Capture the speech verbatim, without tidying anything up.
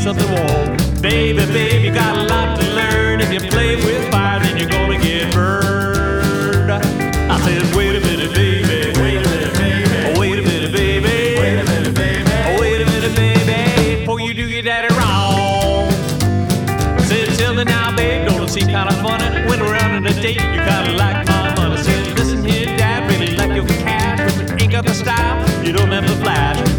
something warm. Baby, baby, you got a lot to learn. If you play with fire, then you're gonna get burned. I said, wait a minute, baby. Wait a minute, baby. Wait a minute, baby. Wait a minute, baby. Wait a minute, baby. Before you do get that wrong. Said, tell me now, babe, don't it seem kind of funny? When we're out on a date, you gotta like my money. Said, listen here, Dad, really like your cash, but you ain't got the style, you don't have the flash.